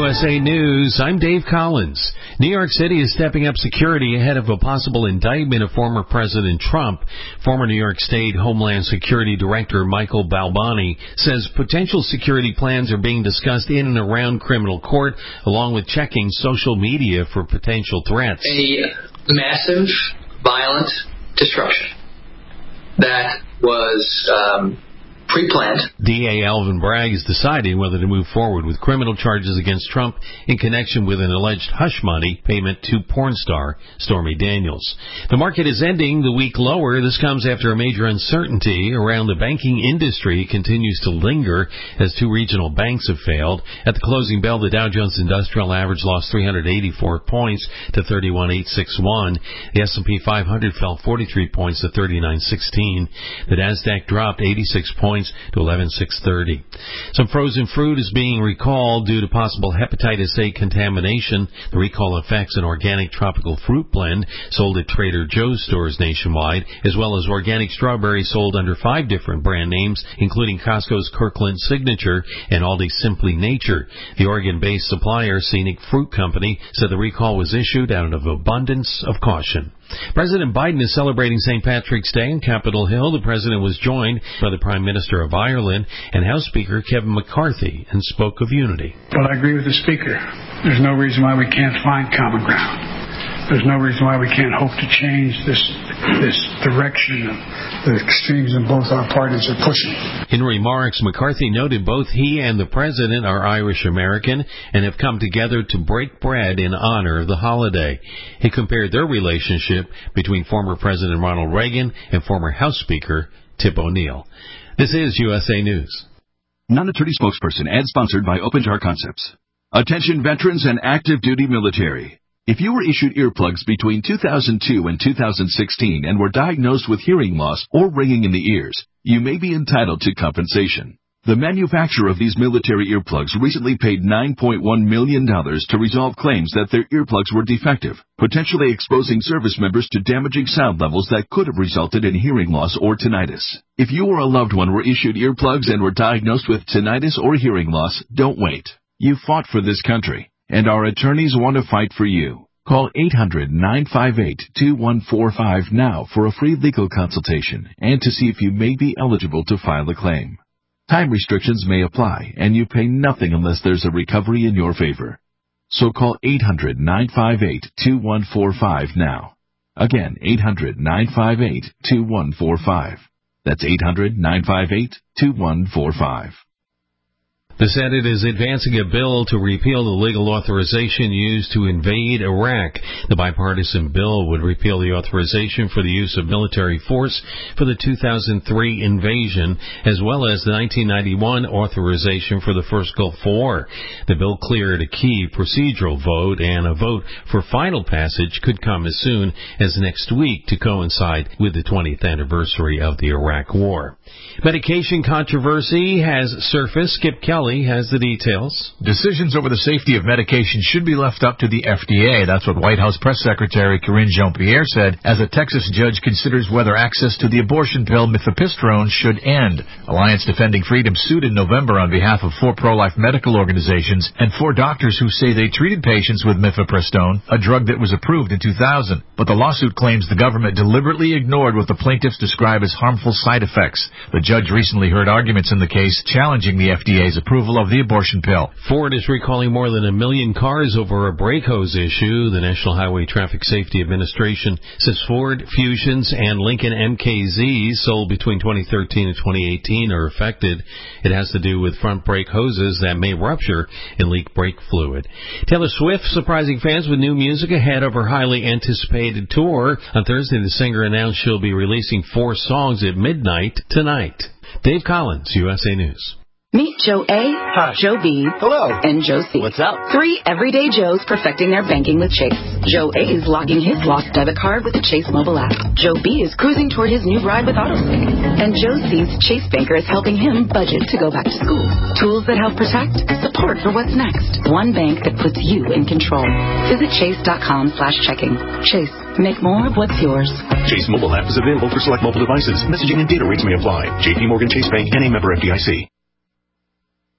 USA News, I'm Dave Collins. New York City is stepping up security ahead of a possible indictment of former President Trump. Former New York State Homeland Security Director Michael Balbani says potential security plans are being discussed in and around criminal court, along with checking social media for potential threats. A massive, violent disruption that was pre-planned. DA Alvin Bragg is deciding whether to move forward with criminal charges against Trump in connection with an alleged hush money payment to porn star Stormy Daniels. The market is ending the week lower. This comes after a major uncertainty around the banking industry continues to linger as two regional banks have failed. At the closing bell, the Dow Jones Industrial Average lost 384 points to 31,861. The S&P 500 fell 43 points to 39,16. The Nasdaq dropped 86 points to 11,630. Some frozen fruit is being recalled due to possible hepatitis A contamination. The recall affects an organic tropical fruit blend sold at Trader Joe's stores nationwide, as well as organic strawberries sold under 5 different brand names, including Costco's Kirkland Signature and Aldi's Simply Nature. The Oregon-based supplier Scenic Fruit Company said the recall was issued out of abundance of caution. President Biden is celebrating St. Patrick's Day in Capitol Hill. The president was joined by the Prime Minister of Ireland and House Speaker Kevin McCarthy and spoke of unity. Well, I agree with the Speaker. There's no reason why we can't find common ground. There's no reason why we can't hope to change this direction of the extremes in both our parties are pushing. In remarks, McCarthy noted both he and the president are Irish American and have come together to break bread in honor of the holiday. He compared their relationship between former President Ronald Reagan and former House Speaker Tip O'Neill. This is USA News. Non-attorney spokesperson, ad sponsored by OpenJar Concepts. Attention veterans and active duty military. If you were issued earplugs between 2002 and 2016 and were diagnosed with hearing loss or ringing in the ears, you may be entitled to compensation. The manufacturer of these military earplugs recently paid $9.1 million to resolve claims that their earplugs were defective, potentially exposing service members to damaging sound levels that could have resulted in hearing loss or tinnitus. If you or a loved one were issued earplugs and were diagnosed with tinnitus or hearing loss, don't wait. You fought for this country, and our attorneys want to fight for you. Call 800-958-2145 now for a free legal consultation and to see if you may be eligible to file a claim. Time restrictions may apply, and you pay nothing unless there's a recovery in your favor. So call 800-958-2145 now. Again, 800-958-2145. That's 800-958-2145. The Senate is advancing a bill to repeal the legal authorization used to invade Iraq. The bipartisan bill would repeal the authorization for the use of military force for the 2003 invasion, as well as the 1991 authorization for the first Gulf War. The bill cleared a key procedural vote, and a vote for final passage could come as soon as next week to coincide with the 20th anniversary of the Iraq War. Medication controversy has surfaced. Skip Kelly has the details. Decisions over the safety of medication should be left up to the FDA. That's what White House Press Secretary Karine Jean-Pierre said as a Texas judge considers whether access to the abortion pill mifepristone should end. Alliance Defending Freedom sued in November on behalf of 4 pro-life medical organizations and 4 doctors who say they treated patients with mifepristone, a drug that was approved in 2000. But the lawsuit claims the government deliberately ignored what the plaintiffs describe as harmful side effects. The judge recently heard arguments in the case challenging the FDA's approval of the abortion pill. Ford is recalling more than 1 million cars over a brake hose issue. The National Highway Traffic Safety Administration says Ford Fusions and Lincoln MKZs sold between 2013 and 2018 are affected. It has to do with front brake hoses that may rupture and leak brake fluid. Taylor Swift surprising fans with new music ahead of her highly anticipated tour. On Thursday, the singer announced she'll be releasing 4 songs at midnight tonight. Dave Collins, USA News. Meet Joe A, Hi. Joe B, Hello. and Joe C. What's up? 3 everyday Joes perfecting their banking with Chase. Joe A is locking his lost debit card with the Chase mobile app. Joe B is cruising toward his new ride with AutoSync. And Joe C's Chase banker is helping him budget to go back to school. Tools that help protect, support for what's next. One bank that puts you in control. Visit chase.com/checking. Chase, make more of what's yours. Chase mobile app is available for select mobile devices. Messaging and data rates may apply. JPMorgan Chase Bank, NA member FDIC.